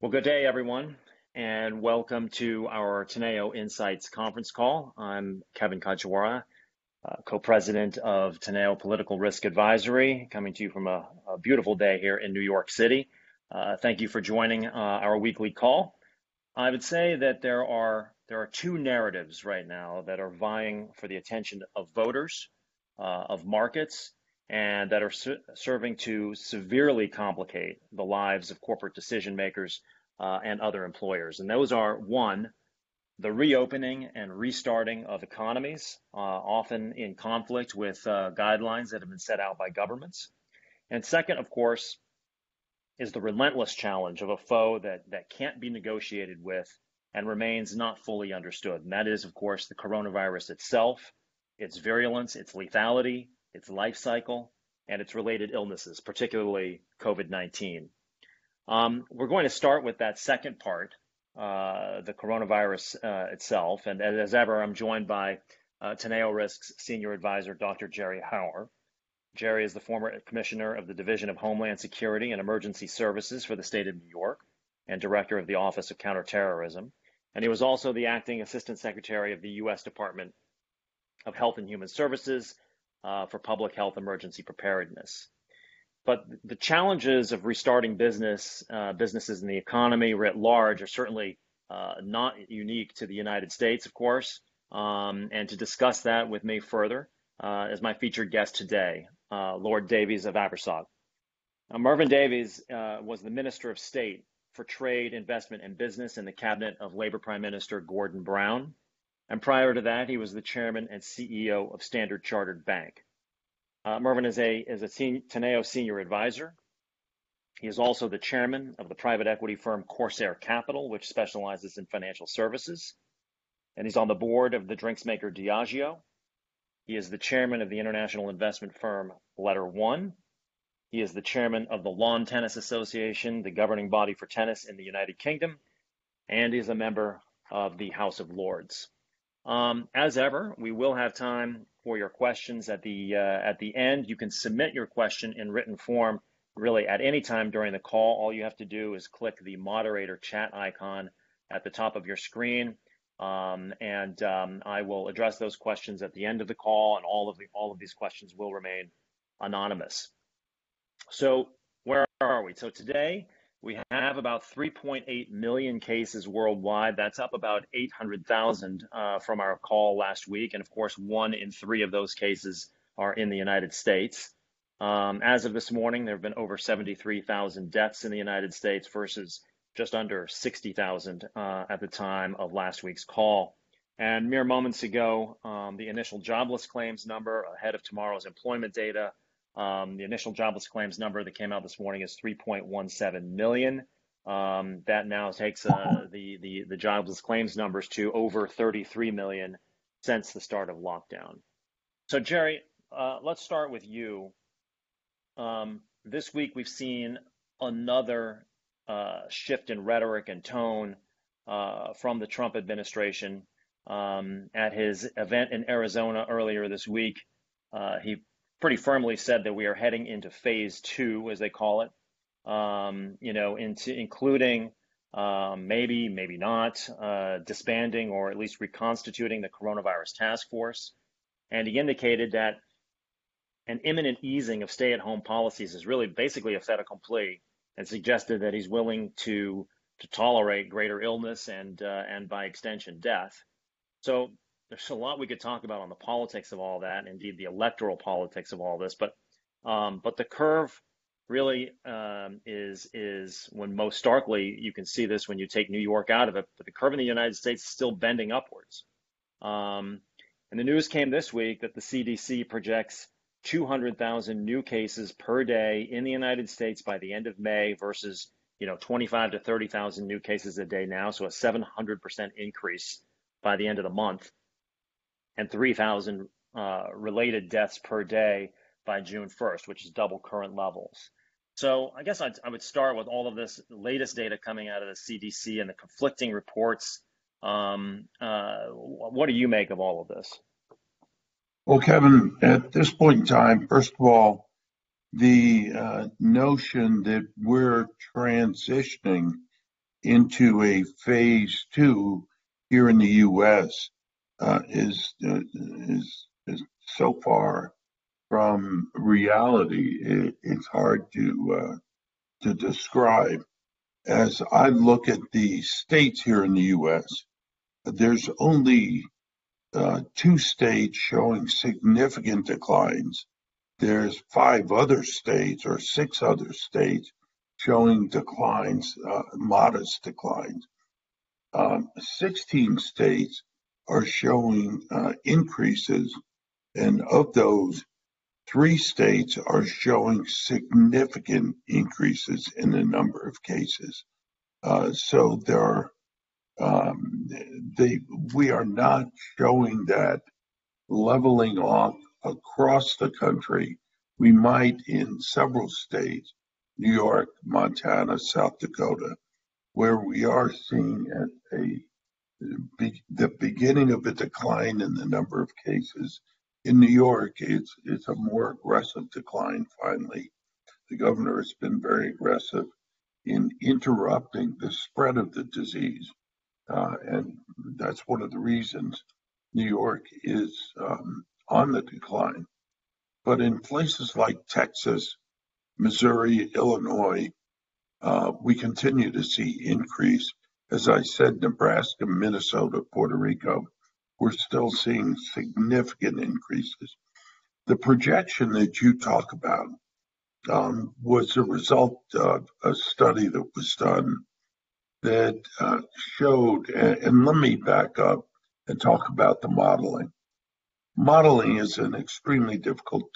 Well, good day, everyone, and welcome to our Teneo Insights conference call. I'm Kevin Kajiwara, co-president of Teneo Political Risk Advisory, coming to you from a beautiful day here in New York City. Thank you for joining our weekly call. I would say that there are two narratives right now that are vying for the attention of voters, of markets, and that are serving to severely complicate the lives of corporate decision makers and other employers. And those are, one, the reopening and restarting of economies, often in conflict with guidelines that have been set out by governments. And second, of course, is the relentless challenge of a foe that can't be negotiated with and remains not fully understood. And that is, of course, the coronavirus itself, its virulence, its lethality, its life cycle, and its related illnesses, particularly COVID-19. We're going to start with that second part, the coronavirus itself. And as ever, I'm joined by Teneo Risk's Senior Advisor, Dr. Jerry Hauer. Jerry is the former Commissioner of the Division of Homeland Security and Emergency Services for the state of New York and Director of the Office of Counterterrorism. And he was also the Acting Assistant Secretary of the U.S. Department of Health and Human Services for Public Health Emergency Preparedness. But the challenges of restarting businesses in the economy writ large are certainly not unique to the United States, of course. And to discuss that with me further is my featured guest today, Lord Davies of Abersoc. Mervyn Davies was the Minister of State for Trade, Investment, and Business in the cabinet of Labor Prime Minister Gordon Brown. And prior to that, he was the chairman and CEO of Standard Chartered Bank. Mervyn is a Teneo senior advisor. He is also the chairman of the private equity firm Corsair Capital, which specializes in financial services. And he's on the board of the drinks maker Diageo. He is the chairman of the international investment firm Letter One. He is the chairman of the Lawn Tennis Association, the governing body for tennis in the United Kingdom, and he is a member of the House of Lords. As ever, we will have time for your questions at the end. You can submit your question in written form really at any time during the call. All you have to do is click the moderator chat icon at the top of your screen, and I will address those questions at the end of the call, and all of these questions will remain anonymous. So where are we? So today we have about 3.8 million cases worldwide. That's up about 800,000 from our call last week. And of course, 1 in 3 of those cases are in the United States. As of this morning, there have been over 73,000 deaths in the United States versus just under 60,000 at the time of last week's call. And mere moments ago, the initial jobless claims number ahead of tomorrow's employment data, the initial jobless claims number that came out this morning is 3.17 million. That now takes the jobless claims numbers to over 33 million since the start of lockdown. So Jerry, let's start with you. This week we've seen another shift in rhetoric and tone from the Trump administration. At his event in Arizona earlier this week, he pretty firmly said that we are heading into phase 2, as they call it, including maybe not disbanding or at least reconstituting the coronavirus task force. And he indicated that an imminent easing of stay-at-home policies is really basically a fait accompli, and suggested that he's willing to tolerate greater illness and by extension death. So there's a lot we could talk about on the politics of all that, and indeed the electoral politics of all this. But the curve really is when most starkly you can see this when you take New York out of it. But the curve in the United States is still bending upwards. And the news came this week that the CDC projects 200,000 new cases per day in the United States by the end of May versus 25 to 30,000 new cases a day now. So a 700% increase by the end of the month, and 3,000 related deaths per day by June 1st, which is double current levels. So I guess I would start with all of this latest data coming out of the CDC and the conflicting reports. What do you make of all of this? Well, Kevin, at this point in time, first of all, the notion that we're transitioning into a phase two here in the U.S. Is so far from reality. It's hard to describe. As I look at the states here in the U.S., there's only two states showing significant declines. There's five other states or six other states showing declines, modest declines. 16 states are showing increases, and of those, three states are showing significant increases in the number of cases. So there are, we are not showing that leveling off across the country. We might in several states, New York, Montana, South Dakota, where we are seeing the beginning of a decline in the number of cases. In New York, it's a more aggressive decline finally. The governor has been very aggressive in interrupting the spread of the disease. And that's one of the reasons New York is on the decline. But in places like Texas, Missouri, Illinois, we continue to see increase. As I said, Nebraska, Minnesota, Puerto Rico, we're still seeing significant increases. The projection that you talk about was a result of a study that was done that showed, and let me back up and talk about the modeling. Modeling is an extremely difficult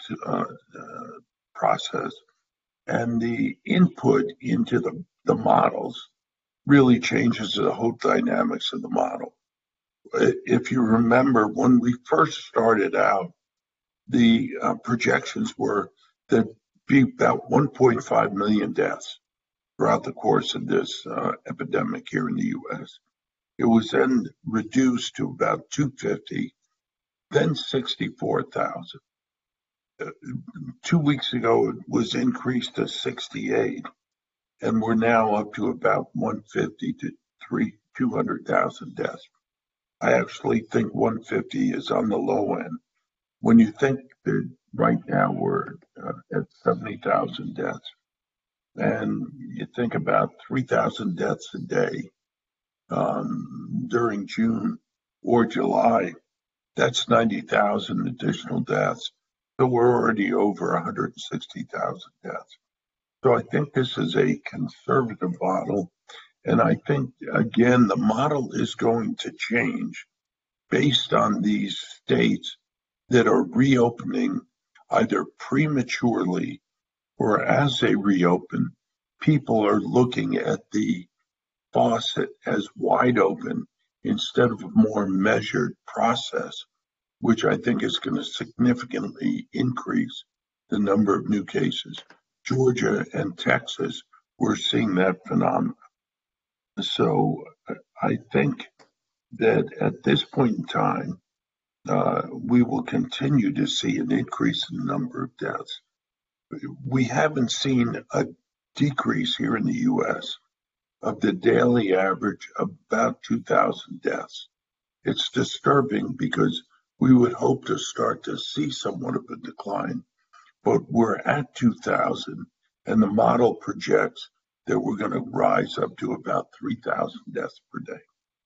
process, and the input into the models really changes the whole dynamics of the model. If you remember, when we first started out, the projections were that be about 1.5 million deaths throughout the course of this epidemic here in the U.S. It was then reduced to about 250, then 64,000. 2 weeks ago, it was increased to 68, and we're now up to about 150 to 200,000 deaths. I actually think 150 is on the low end. When you think that right now we're at 70,000 deaths, and you think about 3,000 deaths a day during June or July, that's 90,000 additional deaths. So we're already over 160,000 deaths. So I think this is a conservative model. And I think, again, the model is going to change based on these states that are reopening either prematurely or as they reopen, people are looking at the faucet as wide open instead of a more measured process, which I think is going to significantly increase the number of new cases. Georgia and Texas, we're seeing that phenomenon. So I think that at this point in time, we will continue to see an increase in the number of deaths. We haven't seen a decrease here in the U.S. of the daily average of about 2,000 deaths. It's disturbing because we would hope to start to see somewhat of a decline, but we're at 2,000, and the model projects that we're going to rise up to about 3,000 deaths per day.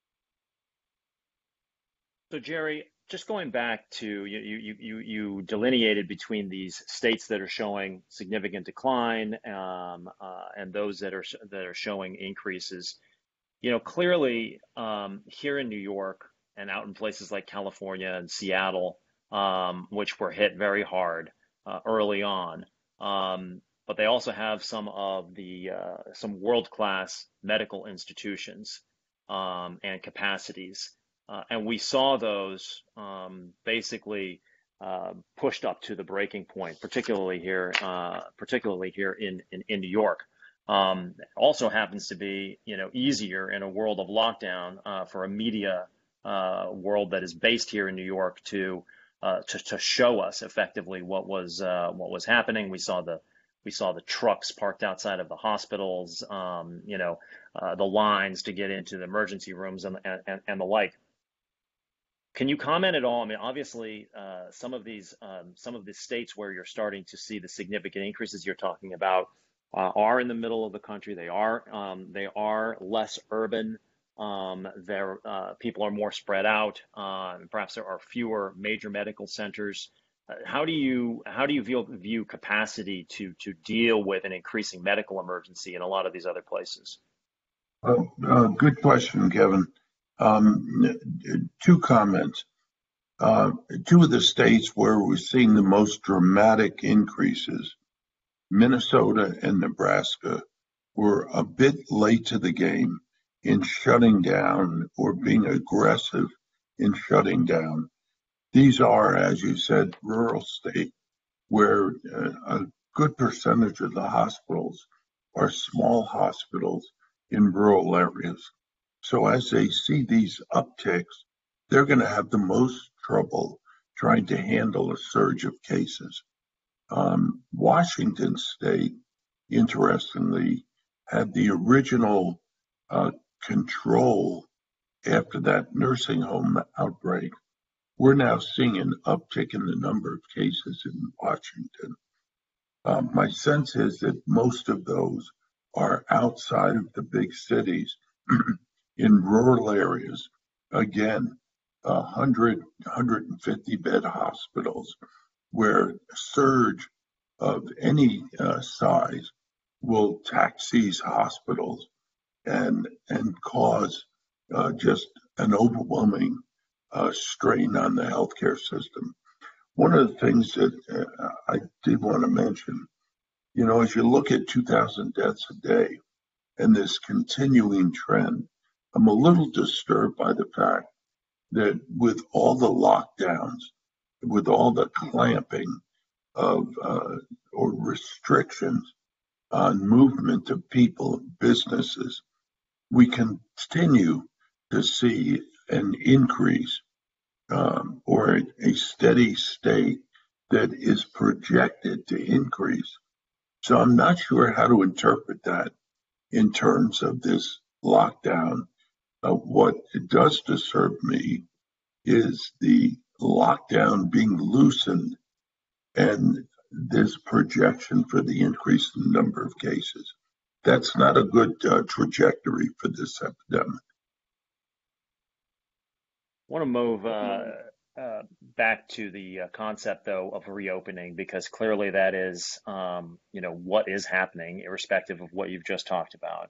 So Jerry, just going back to you delineated between these states that are showing significant decline and those that are showing increases. Clearly here in New York and out in places like California and Seattle, which were hit very hard early on, but they also have some of the some world-class medical institutions and capacities. And we saw those basically pushed up to the breaking point, particularly here in New York. Also happens to be, easier in a world of lockdown for a media world that is based here in New York to show us effectively what was happening. We saw the We saw the trucks parked outside of the hospitals, the lines to get into the emergency rooms and the like. Can you comment at all? I mean, obviously, some of the states where you're starting to see the significant increases you're talking about are in the middle of the country. They are less urban. People are more spread out. Perhaps there are fewer major medical centers. How do you view capacity to deal with an increasing medical emergency in a lot of these other places? Good question, Kevin. Um, Two comments. Two of the states where we're seeing the most dramatic increases, Minnesota and Nebraska, were a bit late to the game in shutting down or being aggressive in shutting down. These are, as you said, rural states where a good percentage of the hospitals are small hospitals in rural areas. So as they see these upticks, they're going to have the most trouble trying to handle a surge of cases. Washington State, interestingly, had the original uh, control after that nursing home outbreak. We're now seeing an uptick in the number of cases in Washington. My sense is that most of those are outside of the big cities in rural areas. Again, 100, 150 bed hospitals where a surge of any size will tax these hospitals and cause just an overwhelming strain on the healthcare system. One of the things that I did want to mention, as you look at 2,000 deaths a day and this continuing trend, I'm a little disturbed by the fact that with all the lockdowns, with all the clamping of or restrictions on movement of people and businesses, we continue to see an increase or a steady state that is projected to increase. So I'm not sure how to interpret that in terms of this lockdown. What it does disturb me is the lockdown being loosened and this projection for the increase in the number of cases. That's not a good trajectory for this epidemic. I want to move back to the concept, though, of reopening, because clearly that is, what is happening, irrespective of what you've just talked about.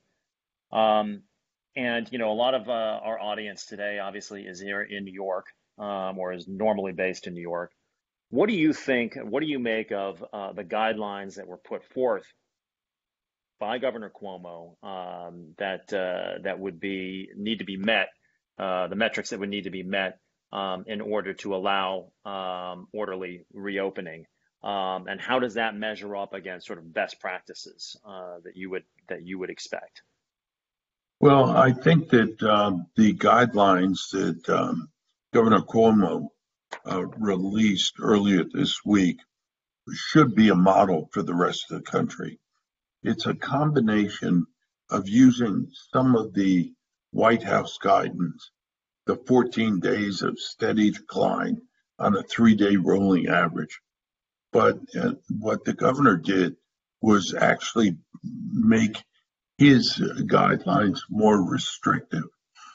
A lot of our audience today, obviously, is here in New York, or is normally based in New York. What do you think? What do you make of the guidelines that were put forth by Governor Cuomo that would need to be met, the metrics that would need to be met in order to allow orderly reopening, and how does that measure up against sort of best practices that you would expect? Well, I think that the guidelines that Governor Cuomo released earlier this week should be a model for the rest of the country. It's a combination of using some of the White House guidance, the 14 days of steady decline on a 3-day rolling average. But what the governor did was actually make his guidelines more restrictive.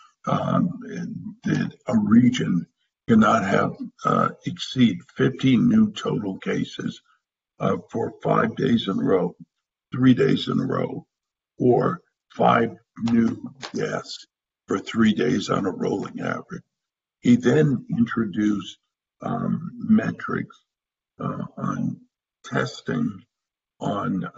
That a region cannot have exceed 15 new total cases for 5 days in a row, 3 days in a row, or 5 new deaths for 3 days on a rolling average. He then introduced metrics on testing, on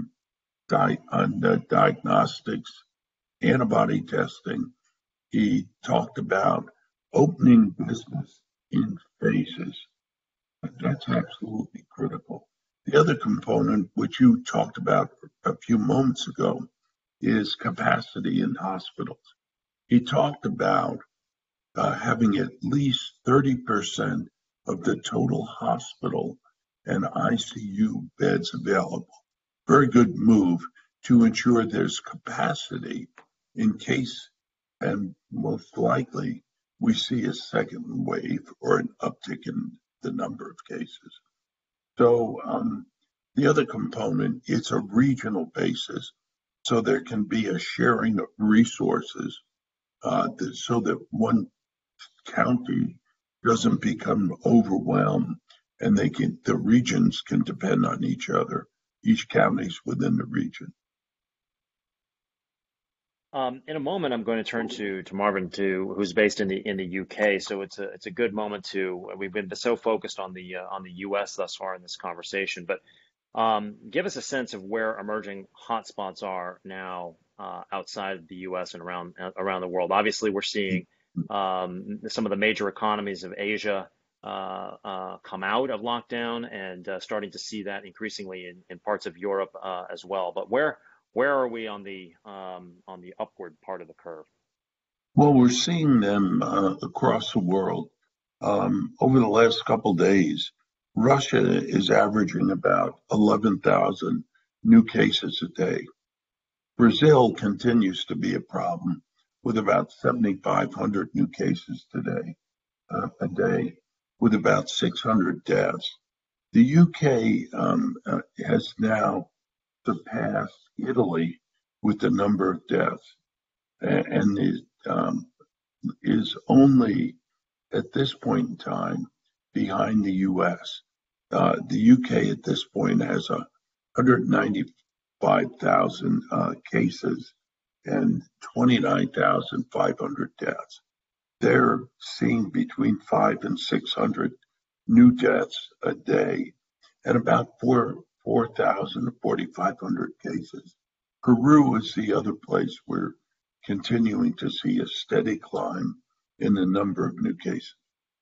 the diagnostics, antibody testing. He talked about opening business in phases. That's absolutely critical. The other component, which you talked about a few moments ago, is capacity in hospitals. He talked about having at least 30% of the total hospital and ICU beds available. very good move to ensure there's capacity in case, and most likely, we see a second wave or an uptick in the number of cases. So the other component, it's a regional basis, so there can be a sharing of resources so that one county doesn't become overwhelmed and the regions can depend on each other, each county's within the region. In a moment, I'm going to turn to Marvin, who's based in the UK. So it's a good moment to. We've been so focused on the US thus far in this conversation, but give us a sense of where emerging hotspots are now outside of the US and around the world. Obviously, we're seeing some of the major economies of Asia come out of lockdown and starting to see that increasingly in parts of Europe as well. But where are we on the upward part of the curve? Well, we're seeing them across the world. Over the last couple days, Russia is averaging about 11,000 new cases a day. Brazil continues to be a problem with about 7,500 new cases today, a day, with about 600 deaths. The UK has now surpassed Italy with the number of deaths and is only at this point in time behind the US. The UK at this point has 195,000 cases and 29,500 deaths. They're seeing between 500 and 600 new deaths a day and about 4,000 to 4,500 cases. Peru is the other place we're continuing to see a steady climb in the number of new cases.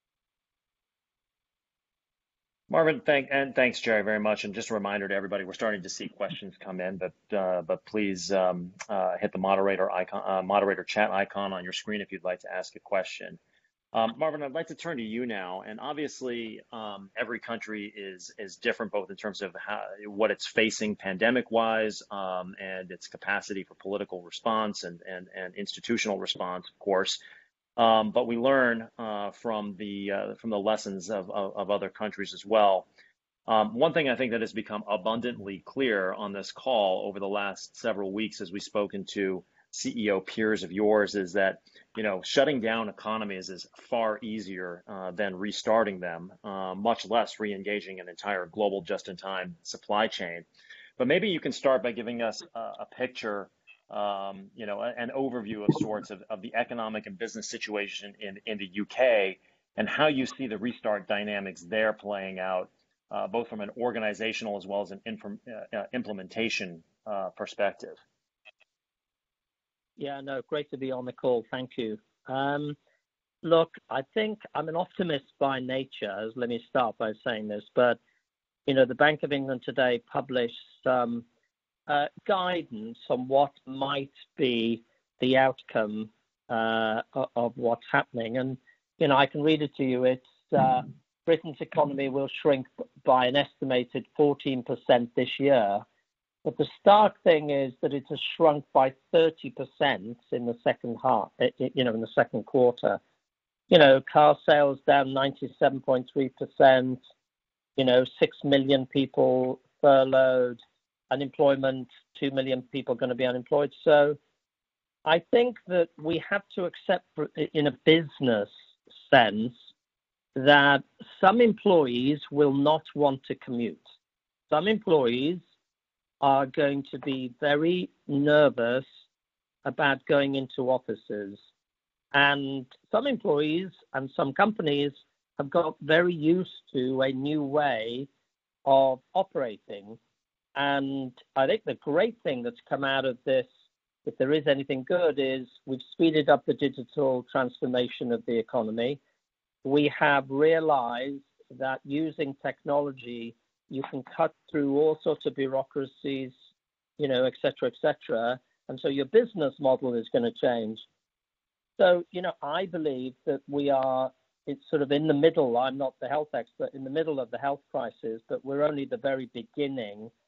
Marvin, thanks, Jerry, very much. And just a reminder to everybody, we're starting to see questions come in, but please hit the moderator chat icon on your screen if you'd like to ask a question. Marvin, I'd like to turn to you now. And obviously, every country is different, both in terms of what it's facing pandemic-wise and its capacity for political response and institutional response, of course. But we learn from the lessons of other countries as well. One thing I think that has become abundantly clear on this call over the last several weeks as we've spoken to CEO peers of yours is that, shutting down economies is far easier than restarting them, much less re-engaging an entire global just-in-time supply chain. But maybe you can start by giving us a picture, an overview of sorts of the economic and business situation in the UK and how you see the restart dynamics there playing out, both from an organizational as well as an implementation perspective. Yeah, no, great to be on the call. Thank you. Look, I think I'm an optimist by nature. Let me start by saying this, but the Bank of England today published some guidance on what might be the outcome of what's happening. And, I can read it to you. It's Britain's economy will shrink by an estimated 14% this year. But the stark thing is that it has shrunk by 30% in the second half, in the second quarter. Car sales down 97.3%, 6 million people furloughed, unemployment, 2 million people going to be unemployed. So I think that we have to accept in a business sense that some employees will not want to commute. Some employees are going to be very nervous about going into offices. And some employees and some companies have got very used to a new way of operating. And I think the great thing that's come out of this, if there is anything good, is we've speeded up the digital transformation of the economy. We have realized that using technology, you can cut through all sorts of bureaucracies, et cetera, et cetera. And so your business model is going to change. So, I believe that it's sort of in the middle. I'm not the health expert, in the middle of the health crisis, but we're only the very beginning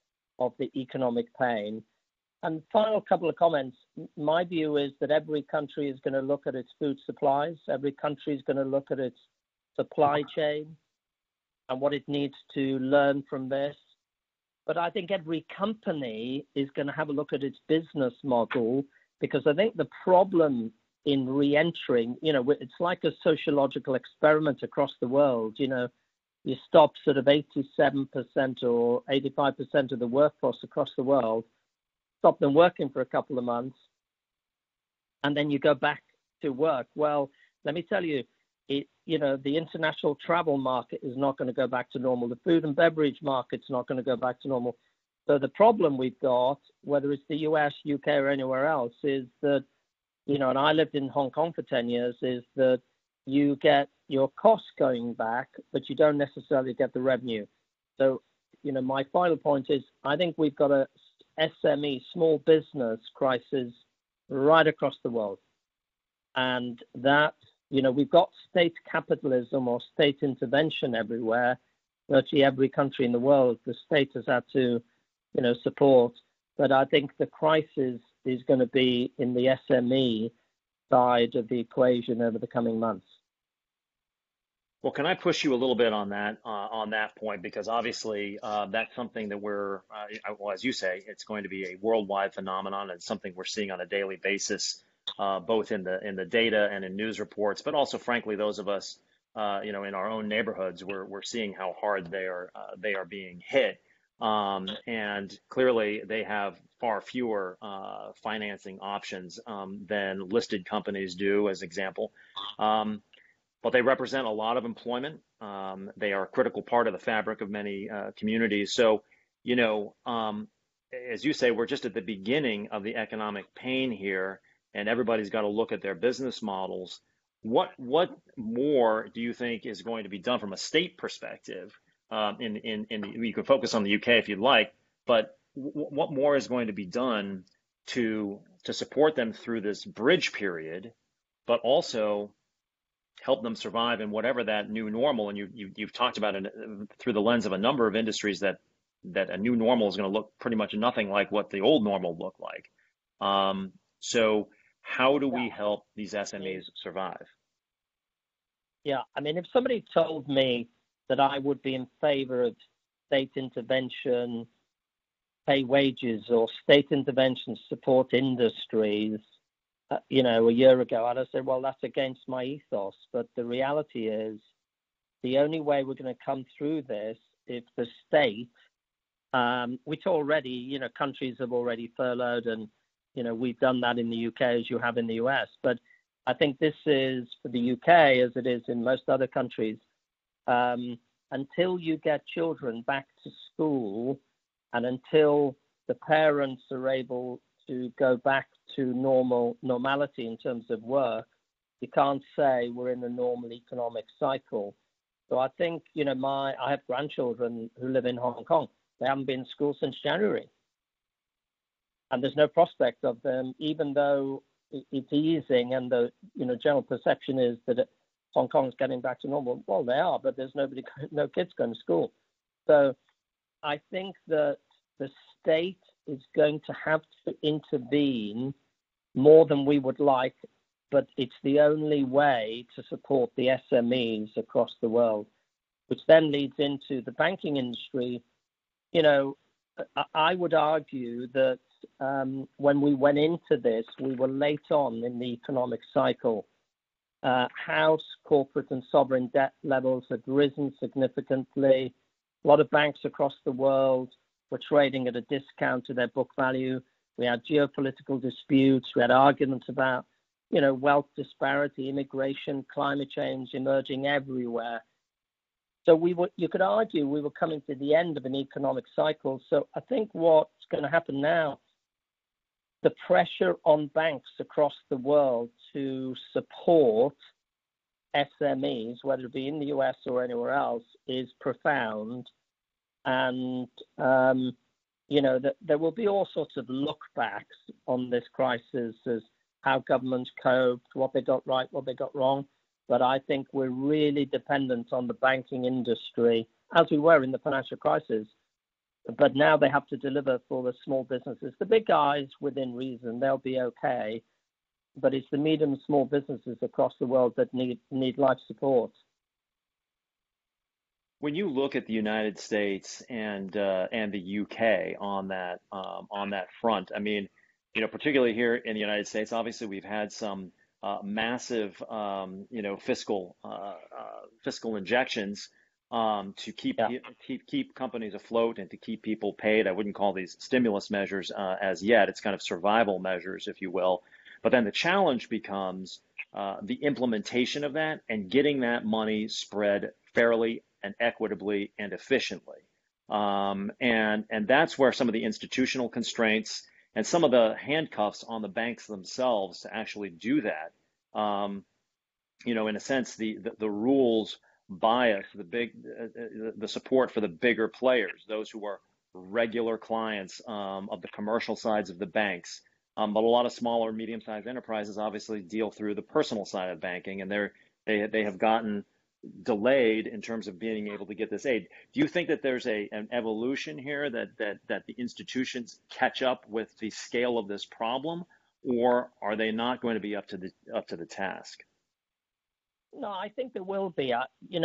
of the economic pain. And final couple of comments. My view is that every country is going to look at its food supplies. Every country is going to look at its supply chain and what it needs to learn from this. But I think every company is going to have a look at its business model, because I think the problem in re-entering, it's like a sociological experiment across the world. You stop sort of 87% or 85% of the workforce across the world, stop them working for a couple of months, and then you go back to work. Well, let me tell you, the international travel market is not going to go back to normal. The food and beverage market's not going to go back to normal. So the problem we've got, whether it's the US, UK, or anywhere else, is that, and I lived in Hong Kong for 10 years, is that you get your costs going back, but you don't necessarily get the revenue. So, my final point is, I think we've got a SME, small business crisis right across the world. And that, we've got state capitalism or state intervention everywhere. Virtually every country in the world, the state has had to, support. But I think the crisis is going to be in the SME side of the equation over the coming months. Well, can I push you a little bit on that point? Because obviously that's something that well, as you say, it's going to be a worldwide phenomenon, and something we're seeing on a daily basis, both in the data and in news reports, but also, frankly, those of us, in our own neighborhoods, we're seeing how hard they are being hit, and clearly they have far fewer financing options than listed companies do, as example. But they represent a lot of employment. They are a critical part of the fabric of many communities. So, as you say, we're just at the beginning of the economic pain here, and everybody's got to look at their business models. What more do you think is going to be done from a state perspective? You can focus on the UK if you'd like, but what more is going to be done to support them through this bridge period, but also help them survive in whatever that new normal, and you've talked about it through the lens of a number of industries, that a new normal is going to look pretty much nothing like what the old normal looked like. So how do we help these SMEs survive? Yeah, I mean, if somebody told me that I would be in favor of state intervention, pay wages, or state intervention support industries, a year ago, I'd have said, well, that's against my ethos. But the reality is, the only way we're going to come through this, if the state, which already, countries have already furloughed, and, we've done that in the UK as you have in the US. But I think this is for the UK, as it is in most other countries, until you get children back to school, and until the parents are able to go back to normality in terms of work, you can't say we're in a normal economic cycle. So I think, I have grandchildren who live in Hong Kong. They haven't been in school since January. And there's no prospect of them, even though it's easing, and the general perception is that Hong Kong is getting back to normal. Well, they are, but there's no kids going to school. So I think that the state is going to have to intervene more than we would like, but it's the only way to support the SMEs across the world, which then leads into the banking industry. I would argue that when we went into this, we were late on in the economic cycle. House, corporate, and sovereign debt levels had risen significantly. A lot of banks across the world were trading at a discount to their book value. We had geopolitical disputes. We had arguments about, wealth disparity, immigration, climate change emerging everywhere. So you could argue we were coming to the end of an economic cycle. So I think what's going to happen now, the pressure on banks across the world to support SMEs, whether it be in the US or anywhere else, is profound. And, there will be all sorts of look backs on this crisis as how governments coped, what they got right, what they got wrong. But I think we're really dependent on the banking industry, as we were in the financial crisis, but now they have to deliver for the small businesses. The big guys, within reason, they'll be okay, but it's the medium and small businesses across the world that need life support. When you look at the United States and the UK on that front, I mean, particularly here in the United States, obviously we've had some massive, fiscal injections to keep companies afloat and to keep people paid. I wouldn't call these stimulus measures as yet. It's kind of survival measures, if you will. But then the challenge becomes the implementation of that and getting that money spread fairly and equitably and efficiently. And that's where some of the institutional constraints and some of the handcuffs on the banks themselves to actually do that. In a sense, the rules bias the support for the bigger players, those who are regular clients of the commercial sides of the banks. But a lot of smaller, medium-sized enterprises obviously deal through the personal side of banking, and they have gotten delayed in terms of being able to get this aid. Do you think that there's an evolution here that the institutions catch up with the scale of this problem, or are they not going to be up to the task? No, I think there will be.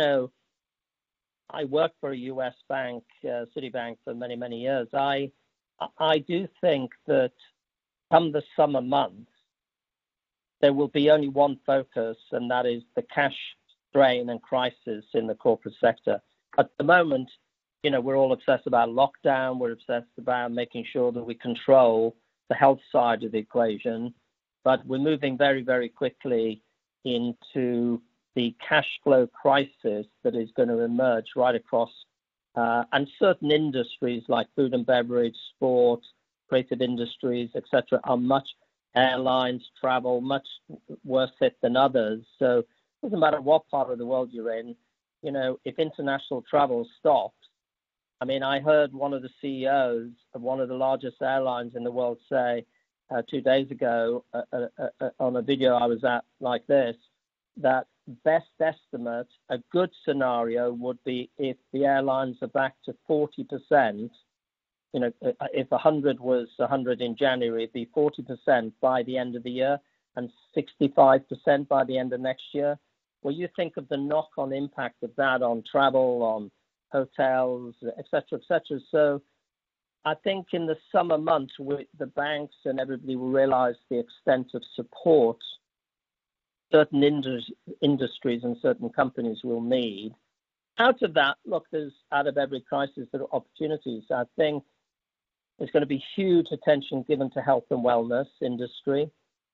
I worked for a U.S. bank, Citibank, for many, many years. I do think that come the summer months, there will be only one focus, and that is the cash strain and crisis in the corporate sector. At the moment, we're all obsessed about lockdown. We're obsessed about making sure that we control the health side of the equation, but we're moving very, very quickly into the cash flow crisis that is going to emerge right across, and certain industries like food and beverage, sport, creative industries, etc., are airlines, travel, much worse hit than others. So it doesn't matter what part of the world you're in, if international travel stops. I mean, I heard one of the CEOs of one of the largest airlines in the world say 2 days ago on a video I was at like this, that best estimate, a good scenario would be if the airlines are back to 40%, if 100 was 100 in January, it'd be 40% by the end of the year and 65% by the end of next year. Well, you think of the knock-on impact of that on travel, on hotels, et cetera. So I think in the summer months, the banks and everybody will realize the extent of support certain industries and certain companies will need. Out of that, look, out of every crisis, there are opportunities. I think there's going to be huge attention given to health and wellness industry,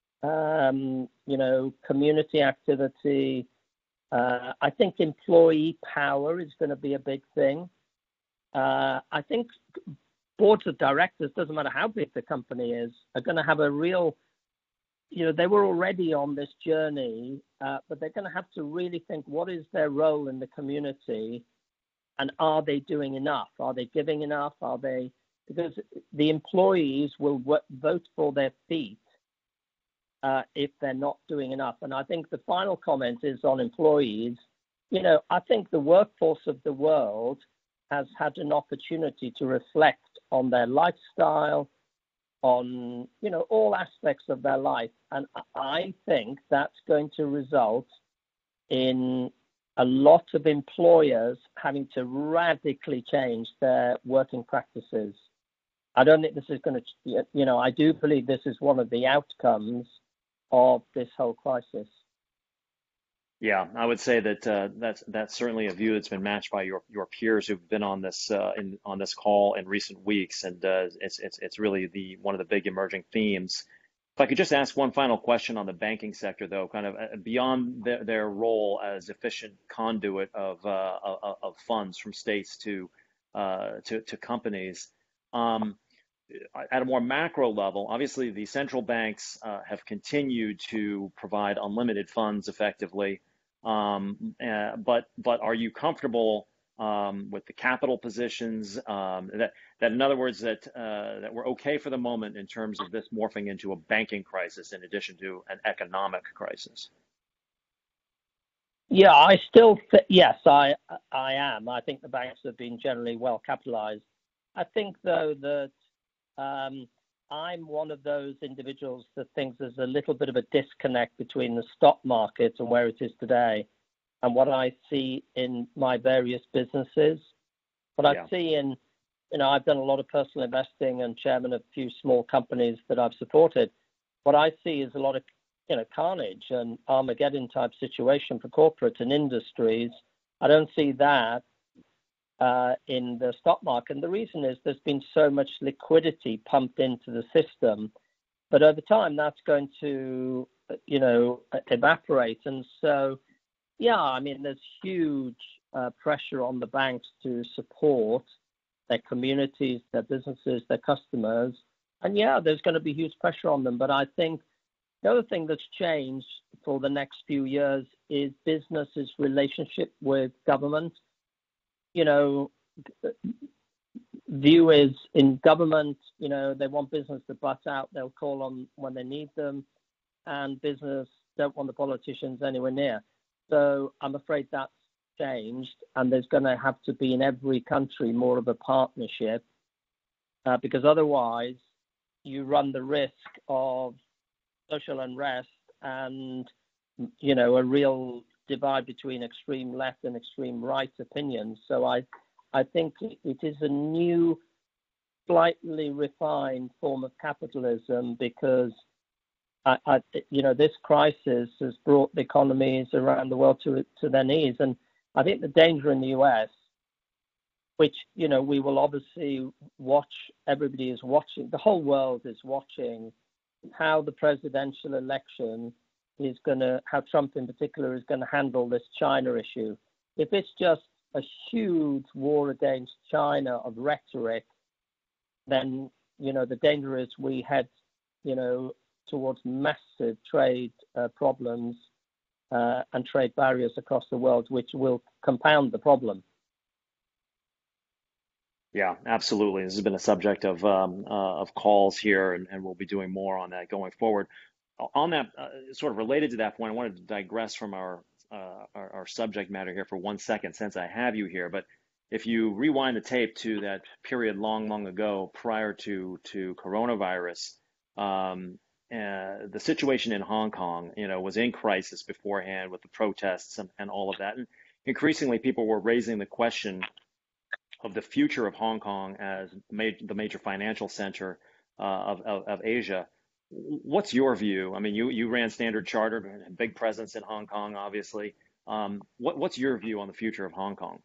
community activity. I think employee power is going to be a big thing. I think boards of directors, doesn't matter how big the company is, are going to have a real, they were already on this journey, but they're going to have to really think, what is their role in the community, and are they doing enough? Are they giving enough? Because the employees will vote for their feet if they're not doing enough. And I think the final comment is on employees. I think the workforce of the world has had an opportunity to reflect on their lifestyle, on, all aspects of their life. And I think that's going to result in a lot of employers having to radically change their working practices. I don't think this is going to, I do believe this is one of the outcomes of this whole crisis. Yeah, I would say that that's certainly a view that's been matched by your peers who've been on this on this call in recent weeks, and it's really one of the big emerging themes. If I could just ask one final question on the banking sector, though, kind of beyond their role as efficient conduit of funds from states to companies. At a more macro level, obviously the central banks have continued to provide unlimited funds effectively, but are you comfortable with the capital positions that in other words that we're okay for the moment in terms of this morphing into a banking crisis in addition to an economic crisis? Yeah, I still yes, I am. I think the banks have been generally well capitalized. I think though that I'm one of those individuals that thinks there's a little bit of a disconnect between the stock market and where it is today and what I see in my various businesses. What I see in, I've done a lot of personal investing and chairman of a few small companies that I've supported. What I see is a lot of, carnage and Armageddon type situation for corporate and industries. I don't see that in the stock market. And the reason is there's been so much liquidity pumped into the system, but over time that's going to, evaporate. And so, there's huge pressure on the banks to support their communities, their businesses, their customers. And there's going to be huge pressure on them. But I think the other thing that's changed for the next few years is businesses' relationship with government. View is in government, they want business to butt out. They'll call on when they need them, and business don't want the politicians anywhere near. So I'm afraid that's changed, and there's going to have to be in every country more of a partnership, because otherwise you run the risk of social unrest and, a real divide between extreme left and extreme right opinions. So I think it is a new, slightly refined form of capitalism because, this crisis has brought the economies around the world to their knees. And I think the danger in the US, which, we will obviously watch, everybody is watching, the whole world is watching how the presidential election is how Trump in particular is going to handle this China issue. If it's just a huge war against China of rhetoric, then, the danger is we head, towards massive trade problems and trade barriers across the world, which will compound the problem. Yeah, absolutely. This has been a subject of calls here, and we'll be doing more on that going forward. On that, sort of related to that point, I wanted to digress from our subject matter here for 1 second, since I have you here. But if you rewind the tape to that period long ago, prior to coronavirus, the situation in Hong Kong, was in crisis beforehand with the protests and all of that, and increasingly people were raising the question of the future of Hong Kong as the major financial center of Asia. What's your view? I mean, you ran Standard Chartered, big presence in Hong Kong, obviously. What's your view on the future of Hong Kong?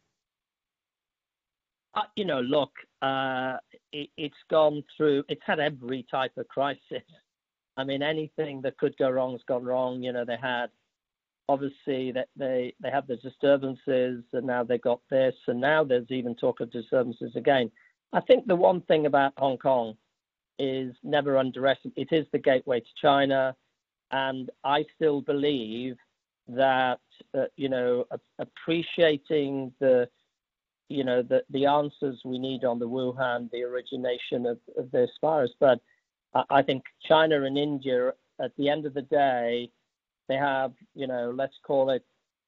Look, it's gone through, it's had every type of crisis. I mean, anything that could go wrong has gone wrong. They had, obviously, that they had the disturbances, and now they got this, and now there's even talk of disturbances again. I think the one thing about Hong Kong is never underestimate. It is the gateway to China, and I still believe that appreciating the answers we need on the Wuhan, the origination of this virus. But I think China and India, at the end of the day, they have, let's call it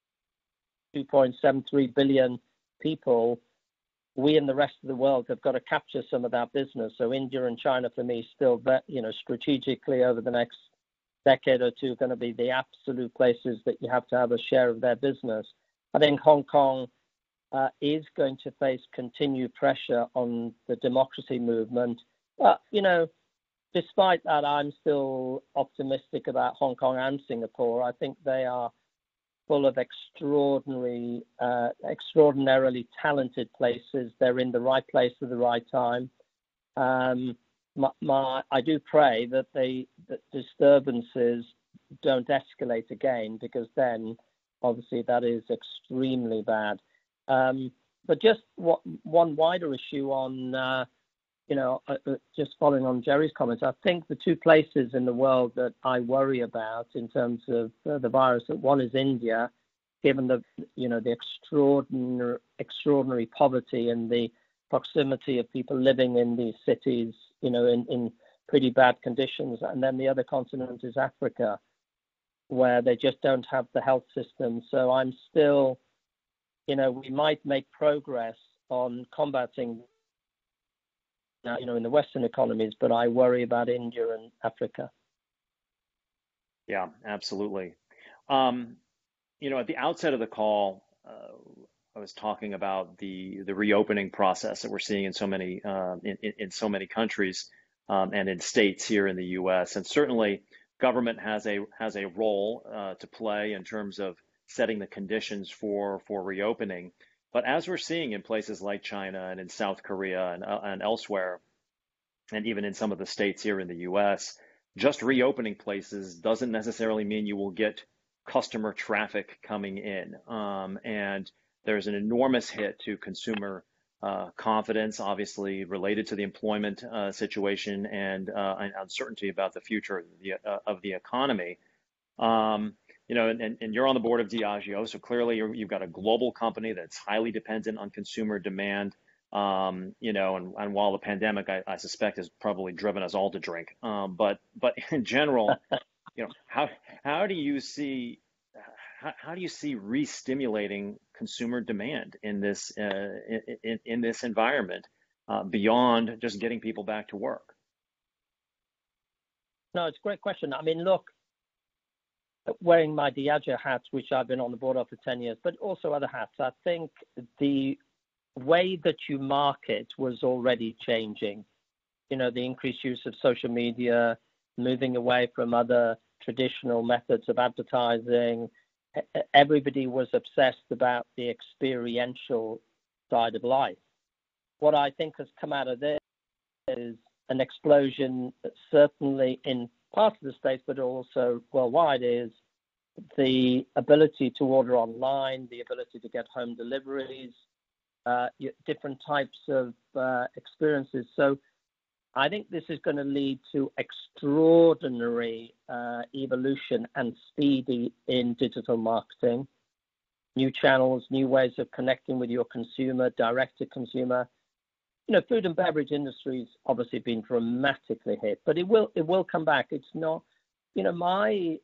2.73 billion people. We and the rest of the world have got to capture some of that business. So India and China, for me, still, strategically over the next decade or two, are going to be the absolute places that you have to have a share of their business. I think Hong Kong is going to face continued pressure on the democracy movement. But, despite that, I'm still optimistic about Hong Kong and Singapore. I think they are full of extraordinarily talented places. They're in the right place at the right time. I do pray that that disturbances don't escalate again, because then obviously that is extremely bad. But just one wider issue on, just following on Jerry's comments, I think the two places in the world that I worry about in terms of the virus, one is India, given the extraordinary poverty and the proximity of people living in these cities, in pretty bad conditions. And then the other continent is Africa, where they just don't have the health system. So I'm still, we might make progress on combating in the Western economies, but I worry about India and Africa. Yeah, absolutely. At the outset of the call, I was talking about the reopening process that we're seeing in so many in so many countries and in states here in the U.S. And certainly, government has a role to play in terms of setting the conditions for reopening. But as we're seeing in places like China and in South Korea and elsewhere, and even in some of the states here in the US, just reopening places doesn't necessarily mean you will get customer traffic coming in. And there's an enormous hit to consumer confidence, obviously related to the employment situation and uncertainty about the future of the economy. And you're on the board of Diageo, so clearly you've got a global company that's highly dependent on consumer demand. And while the pandemic, I suspect, has probably driven us all to drink. But in general, how do you see re-stimulating consumer demand in this in this environment beyond just getting people back to work? No, it's a great question. I mean, look, wearing my Diageo hat, which I've been on the board of for 10 years, but also other hats, I think the way that you market was already changing. The increased use of social media, moving away from other traditional methods of advertising. Everybody was obsessed about the experiential side of life. What I think has come out of this is an explosion, certainly in parts of the States, but also worldwide, is the ability to order online, the ability to get home deliveries, different types of experiences. So I think this is going to lead to extraordinary evolution and speed in digital marketing, new channels, new ways of connecting with your consumer, direct to consumer. Food and beverage industries obviously been dramatically hit, but it will come back. It's not, my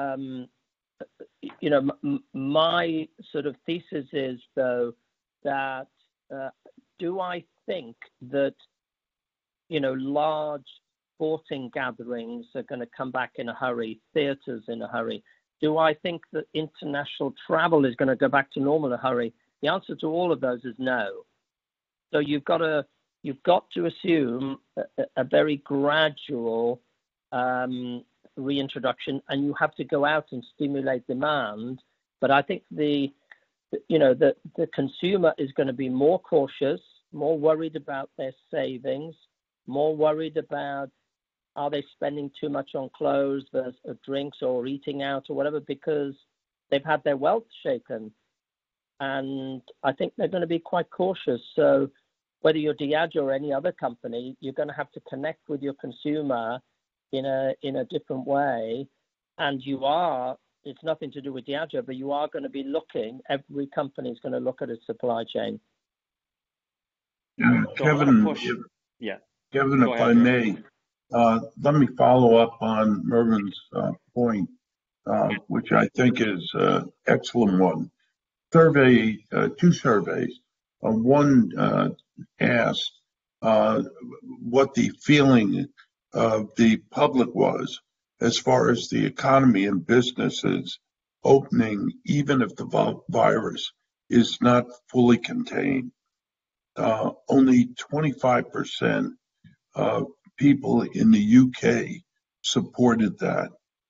sort of thesis is, though, that do I think that large sporting gatherings are going to come back in a hurry, theaters in a hurry? Do I think that international travel is going to go back to normal in a hurry? The answer to all of those is no. So you've got to assume a very gradual reintroduction, and you have to go out and stimulate demand. But I think the consumer is going to be more cautious, more worried about their savings, more worried about, are they spending too much on clothes versus drinks or eating out or whatever, because they've had their wealth shaken. And I think they're going to be quite cautious. So whether you're Diageo or any other company, you're going to have to connect with your consumer in a different way. And it's nothing to do with Diageo, but you are going to be every company is going to look at its supply chain. Yeah, So Kevin, Kevin, if I may, let me follow up on Mervin's point, which I think is an excellent one. Two surveys. One asked what the feeling of the public was as far as the economy and businesses opening, even if the virus is not fully contained. Only 25% of people in the UK supported that.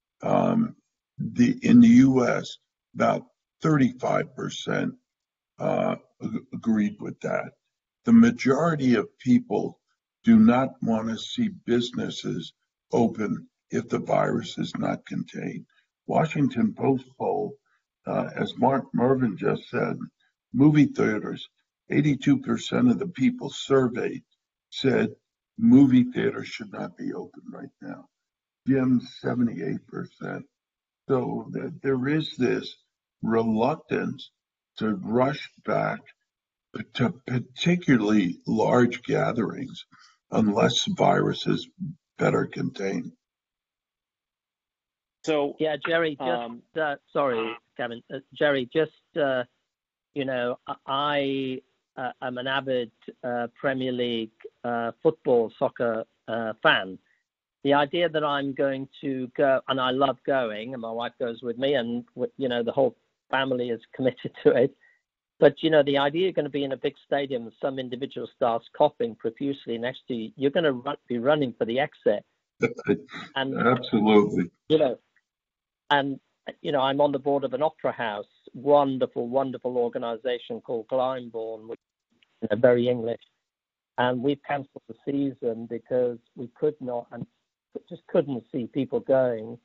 In the US, about 35% agreed with that. The majority of people do not want to see businesses open if the virus is not contained. Washington Post poll, as Mervin just said, movie theaters, 82% of the people surveyed said movie theaters should not be open right now. Gyms, 78%. So there is this reluctance to rush back to particularly large gatherings unless the virus is better contained. So yeah, Jerry, sorry, Kevin. Jerry, I I'm an avid Premier League soccer fan. The idea that I'm going to go, and I love going, and my wife goes with me, and the whole family is committed to it. But the idea you're going to be in a big stadium and some individual starts coughing profusely next to you, you're going to be running for the exit. And Absolutely. And I'm on the board of an opera house, wonderful, wonderful organization called Glyndebourne, which is very English. And we've cancelled the season because we could not and just couldn't see people going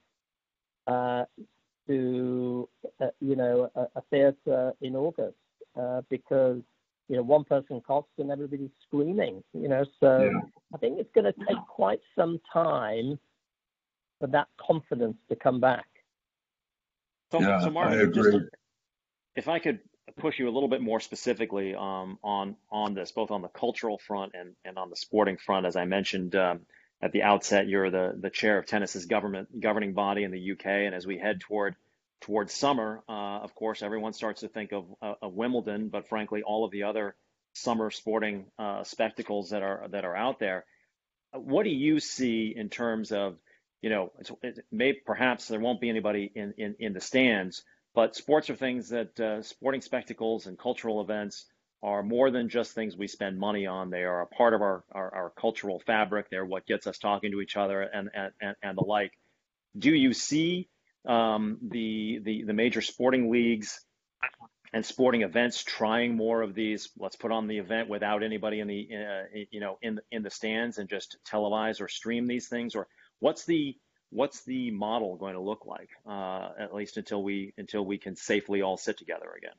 to a theatre in August because one person coughs and everybody's screaming. So Yeah. I think it's going to take quite some time for that confidence to come back. So Yeah, Marvin, I agree. if I could push you a little bit more specifically on this, both on the cultural front and on the sporting front. As I mentioned at the outset, you're the chair of tennis's governing body in the UK, and as we head towards summer, of course, everyone starts to think of Wimbledon, but frankly, all of the other summer sporting spectacles that are out there. What do you see in terms of, perhaps there won't be anybody in the stands, but sports are things that sporting spectacles and cultural events are more than just things we spend money on. They are a part of our cultural fabric. They're what gets us talking to each other and the like. Do you see the major sporting leagues and sporting events trying more of these? Let's put on the event without anybody in the stands and just televise or stream these things, or what's the model going to look like, at least until we can safely all sit together again?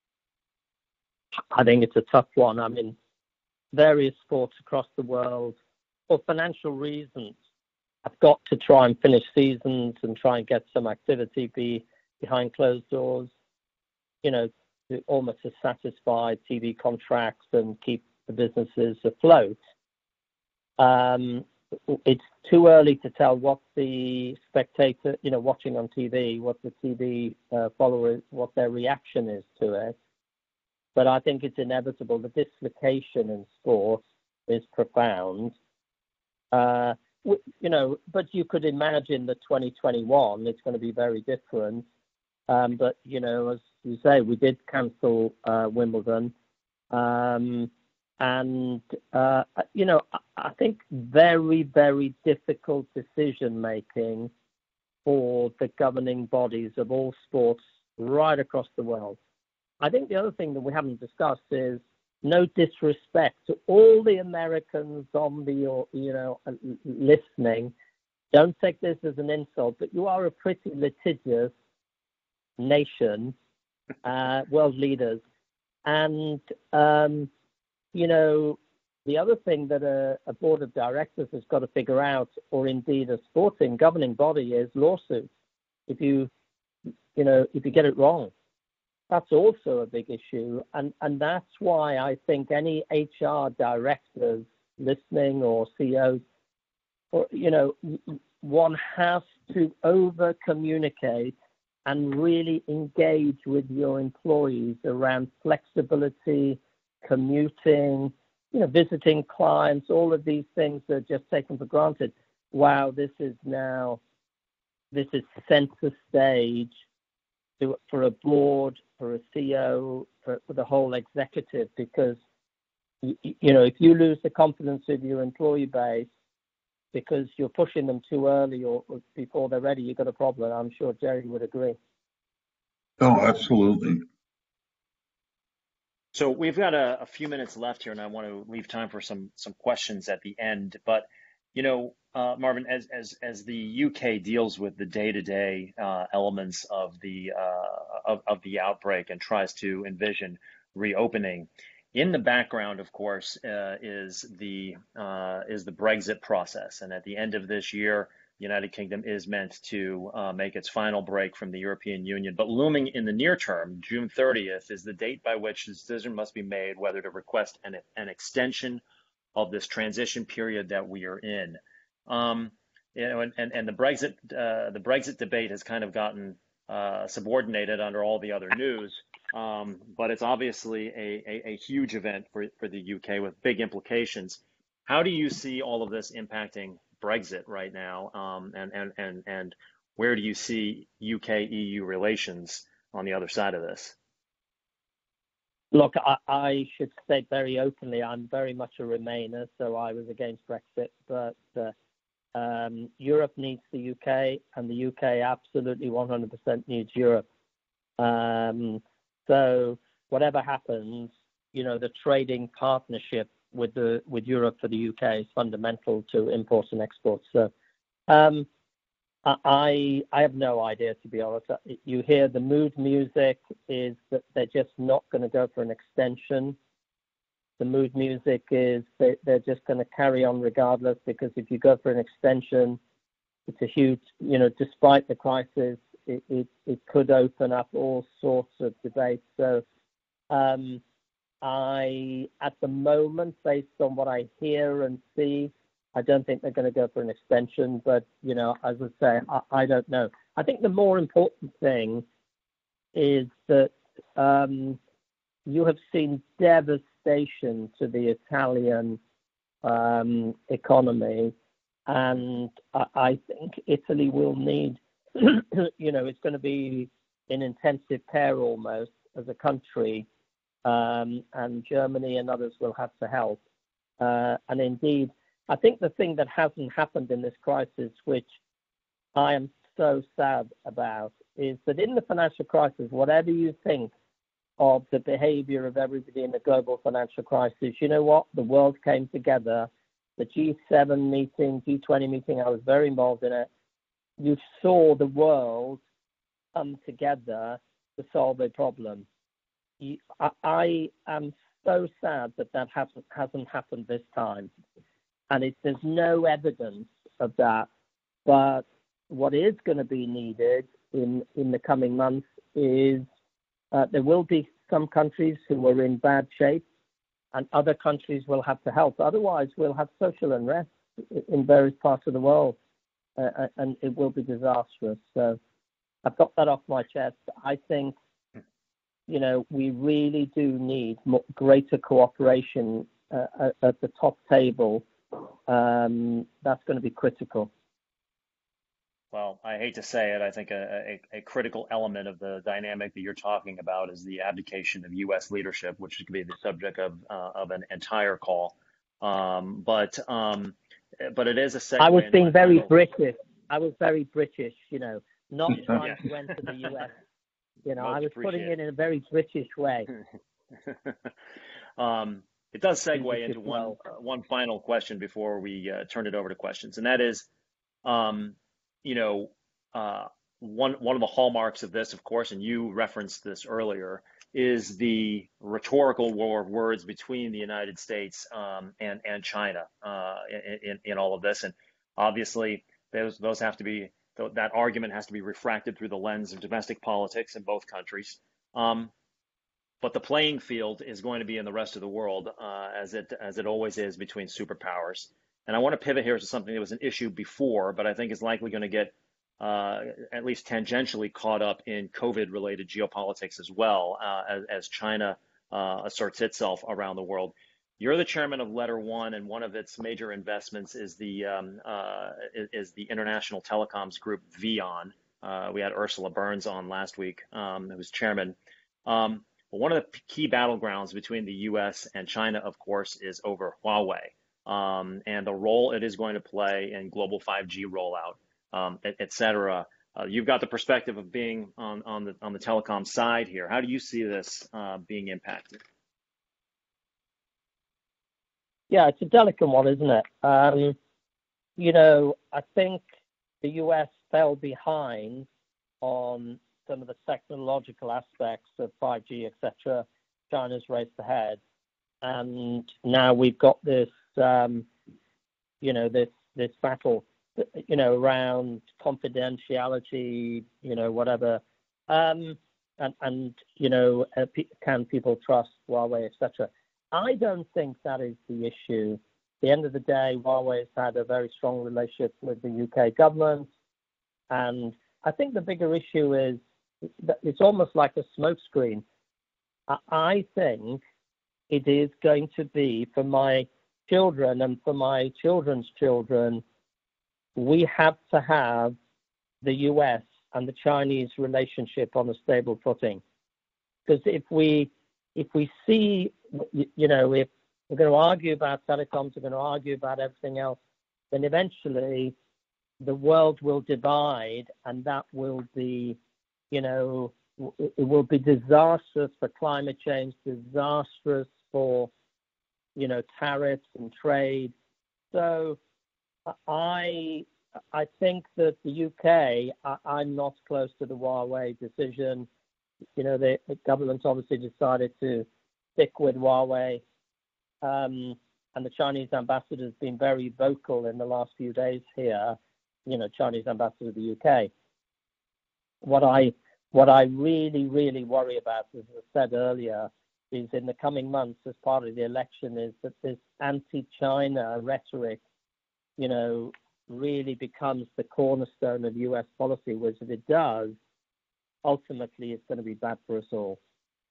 I think it's a tough one. I mean, various sports across the world, for financial reasons, have got to try and finish seasons and try and get some activity behind closed doors, to almost to satisfy TV contracts and keep the businesses afloat. It's too early to tell what the spectator, watching on TV, what the TV followers, what their reaction is to it. But I think it's inevitable. The dislocation in sport is profound. But you could imagine that 2021, it's going to be very different. But, as you say, we did cancel Wimbledon. I think very, very difficult decision making for the governing bodies of all sports right across the world. I think the other thing that we haven't discussed is no disrespect to all the Americans on the, listening. Don't take this as an insult, but you are a pretty litigious nation, world leaders. And, the other thing that a board of directors has got to figure out, or indeed a sporting governing body, is lawsuits. If you get it wrong, that's also a big issue. And that's why I think any HR directors listening or CEOs, one has to over communicate and really engage with your employees around flexibility, commuting, visiting clients, all of these things are just taken for granted. Wow, this is center stage for a board, for a CEO, for the whole executive, because, if you lose the confidence of your employee base because you're pushing them too early or before they're ready, you've got a problem. I'm sure Jerry would agree. Oh, absolutely. So we've got a few minutes left here, and I want to leave time for some questions at the end. But Marvin, as the UK deals with the day-to-day elements of the outbreak and tries to envision reopening, in the background, of course, is the Brexit process, and at the end of this year, the United Kingdom is meant to make its final break from the European Union. But looming in the near term, June 30th, is the date by which the decision must be made whether to request an extension of this transition period that we are in. And the Brexit debate has kind of gotten subordinated under all the other news. but it's obviously a huge event for the UK with big implications. How do you see all of this impacting Brexit right now? And where do you see UK EU relations on the other side of this? Look, I should state very openly, I'm very much a Remainer, so I was against Brexit, but Europe needs the UK, and the UK absolutely 100% needs Europe. So whatever happens, the trading partnership with Europe for the UK is fundamental to imports and exports. So I have no idea, to be honest. You hear the mood music is that they're just not going to go for an extension. The mood music is they're just going to carry on regardless, because if you go for an extension, it's a huge, despite the crisis, it could open up all sorts of debates. So at the moment, based on what I hear and see, I don't think they're going to go for an extension, but, as I say, I don't know. I think the more important thing is that you have seen devastation to the Italian economy, and I think Italy will need, it's going to be in intensive care almost as a country, and Germany and others will have to help. And indeed, I think the thing that hasn't happened in this crisis, which I am so sad about, is that in the financial crisis, whatever you think of the behavior of everybody in the global financial crisis, you know what? The world came together. The G7 meeting, G20 meeting, I was very involved in it. You saw the world come together to solve a problem. I am so sad that hasn't happened this time. And there's no evidence of that. But what is going to be needed in the coming months is there will be some countries who are in bad shape, and other countries will have to help. Otherwise, we'll have social unrest in various parts of the world, and it will be disastrous. So I've got that off my chest. I think, we really do need greater cooperation at the top table. That's going to be critical. Well, I hate to say it. I think a critical element of the dynamic that you're talking about is the abdication of U.S. leadership, which could be the subject of an entire call. But it is a segue. I was being very British. I was very British, not trying to enter the U.S. I was putting it in a very British way. It does segue into one final question before we turn it over to questions, and that is, one of the hallmarks of this, of course, and you referenced this earlier, is the rhetorical war of words between the United States and China in all of this, and obviously those have to be, that argument has to be refracted through the lens of domestic politics in both countries. But the playing field is going to be in the rest of the world, as it always is between superpowers. And I want to pivot here to something that was an issue before, but I think is likely going to get at least tangentially caught up in COVID-related geopolitics as well, as China asserts itself around the world. You're the chairman of Letter One, and one of its major investments is the international telecoms group VEON. We had Ursula Burns on last week, who was chairman. One of the key battlegrounds between the U.S. and China, of course, is over Huawei, and the role it is going to play in global 5G rollout, et cetera. You've got the perspective of being on the telecom side here. How do you see this being impacted? Yeah, it's a delicate one, isn't it? I think the U.S. fell behind on some of the technological aspects of 5G, etc. China's raced ahead, and now we've got this, this battle, around confidentiality, whatever, and can people trust Huawei, etc. I don't think that is the issue. At the end of the day, Huawei has had a very strong relationship with the UK government, and I think the bigger issue is that it's almost like a smokescreen. I think it is going to be for my children and for my children's children. We have to have the US and the Chinese relationship on a stable footing. Because if we see, if we're going to argue about telecoms, we're going to argue about everything else, then eventually the world will divide, and that will be, it will be disastrous for climate change, disastrous for, tariffs and trade. So I think that the UK, I'm not close to the Huawei decision. The government obviously decided to stick with Huawei. And the Chinese ambassador has been very vocal in the last few days here, Chinese ambassador to the UK. What I really, really worry about, as I said earlier, is in the coming months, as part of the election, is that this anti-China rhetoric, really becomes the cornerstone of US policy, which if it does, ultimately it's going to be bad for us all.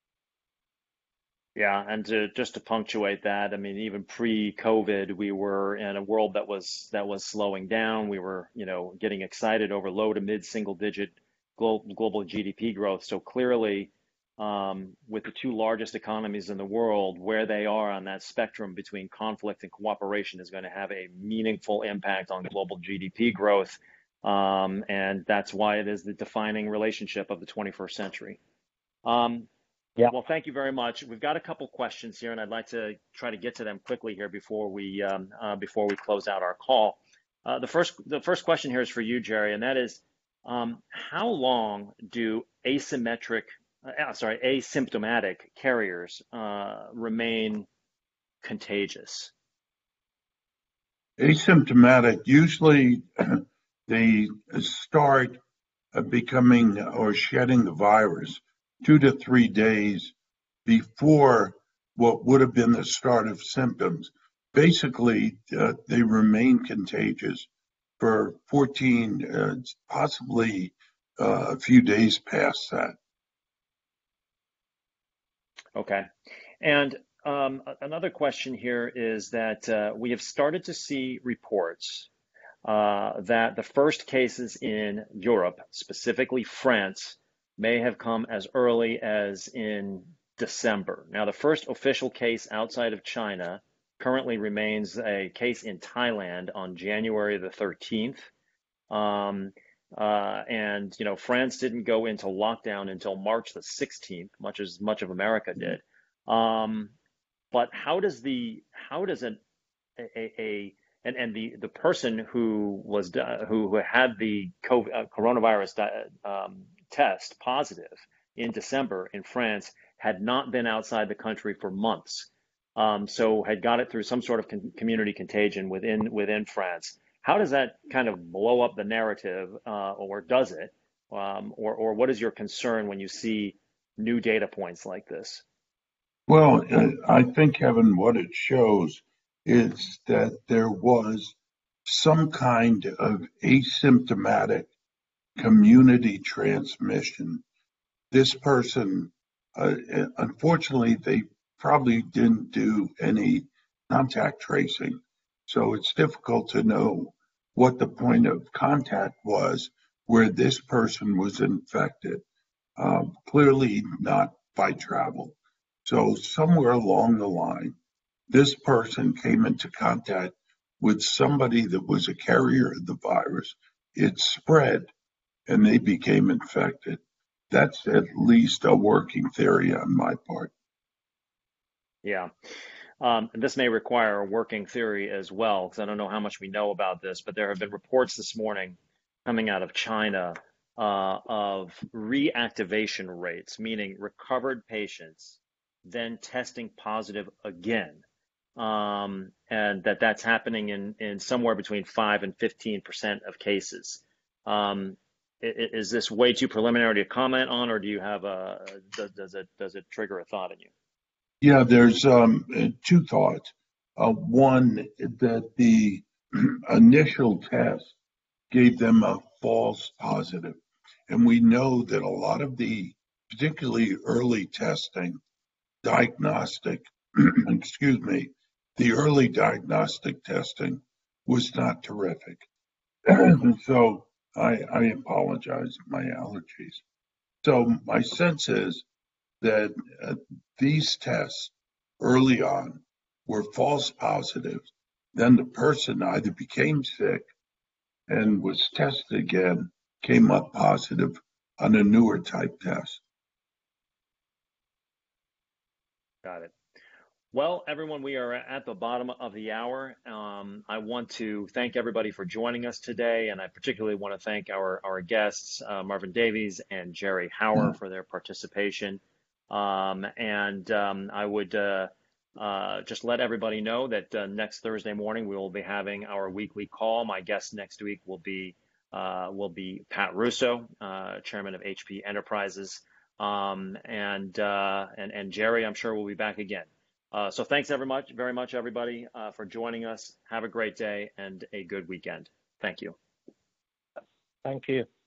Yeah, and just to punctuate that, I mean, even pre-COVID, we were in a world that was slowing down. We were, getting excited over low to mid-single-digit global GDP growth. So clearly, with the two largest economies in the world, where they are on that spectrum between conflict and cooperation is going to have a meaningful impact on global GDP growth. And that's why it is the defining relationship of the 21st century. Yeah. Well, thank you very much. We've got a couple questions here, and I'd like to try to get to them quickly here before we close out our call. The first question here is for you, Jerry, and that is, how long do asymptomatic carriers remain contagious? Asymptomatic, usually they start becoming or shedding the virus 2 to 3 days before what would have been the start of symptoms. Basically, they remain contagious for 14, possibly a few days past that. Okay. And another question here is that we have started to see reports that the first cases in Europe, specifically France, may have come as early as in December. Now, the first official case outside of China currently remains a case in Thailand on January the 13th. And, France didn't go into lockdown until March the 16th, much of America did. But how does the person who had the coronavirus test positive in December in France had not been outside the country for months, so had got it through some sort of community contagion within France. How does that kind of blow up the narrative, or does it? Or what is your concern when you see new data points like this? Well, I think, Kevin, what it shows is that there was some kind of asymptomatic community transmission. This person, unfortunately, they probably didn't do any contact tracing. So it's difficult to know what the point of contact was where this person was infected. Clearly not by travel. So somewhere along the line, this person came into contact with somebody that was a carrier of the virus. It spread and they became infected. That's at least a working theory on my part. Yeah. And this may require a working theory as well, because I don't know how much we know about this, but there have been reports this morning coming out of China of reactivation rates, meaning recovered patients then testing positive again, and that's happening in somewhere between 5 and 15% of cases. Is this way too preliminary to comment on, or do you have does it trigger a thought in you? Yeah, there's two thoughts. One, that the initial test gave them a false positive. And we know that a lot of the particularly early testing diagnostic, excuse me, the early diagnostic testing was not terrific. So I apologize for my allergies. So my sense is that these tests early on were false positives. Then the person either became sick and was tested again, came up positive on a newer type test. Got it. Well, everyone, we are at the bottom of the hour. I want to thank everybody for joining us today, and I particularly want to thank our guests, Marvin Davies and Jerry Hauer, for their participation. I would just let everybody know that next Thursday morning we will be having our weekly call. My guest next week will be Pat Russo, chairman of HP Enterprises, and Jerry, I'm sure, will be back again. So thanks very much, everybody, for joining us. Have a great day and a good weekend. Thank you. Thank you.